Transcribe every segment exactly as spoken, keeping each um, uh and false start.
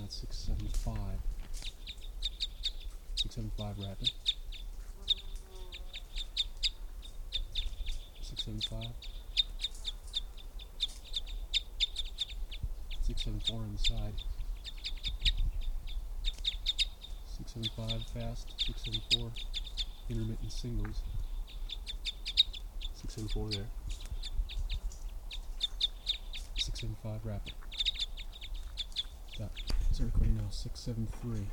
at six seven five. six seven five rapid. six seven five. six seven four on the side. six seven five fast. six seven four intermittent singles. six seven four there. six seven five rapid. Stop. Start recording now. six seven three.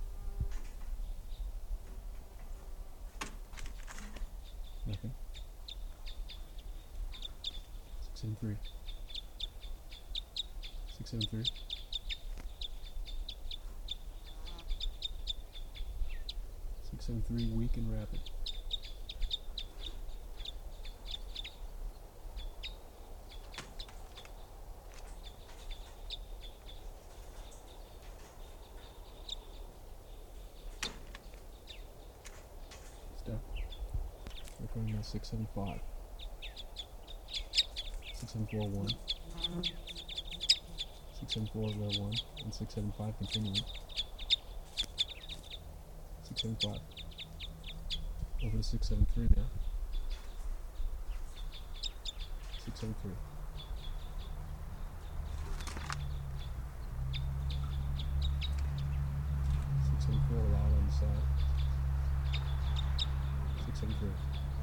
Nothing. six seven three. six seven three. six seven three weak and rapid. Stop. Recording now. six seven five. six seven four one. six seven four low one. And six seven five continuing. six seven five. Over to six seven three now. six seven three. six seven four loud on the side. six seven three.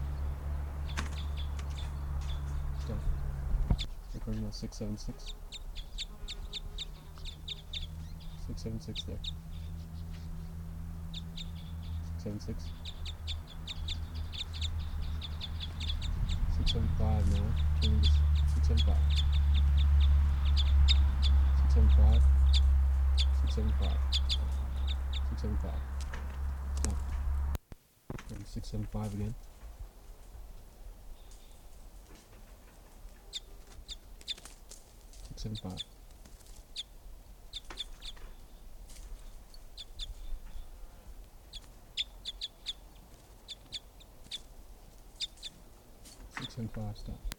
Stop. Recording now. six seven six. six seven six there. six seven six. six seven five now. Turning to six seven five. six seven five. six seven five. six seven five. Stop. Turning to six seven five again. six seven five. six seven five, stop.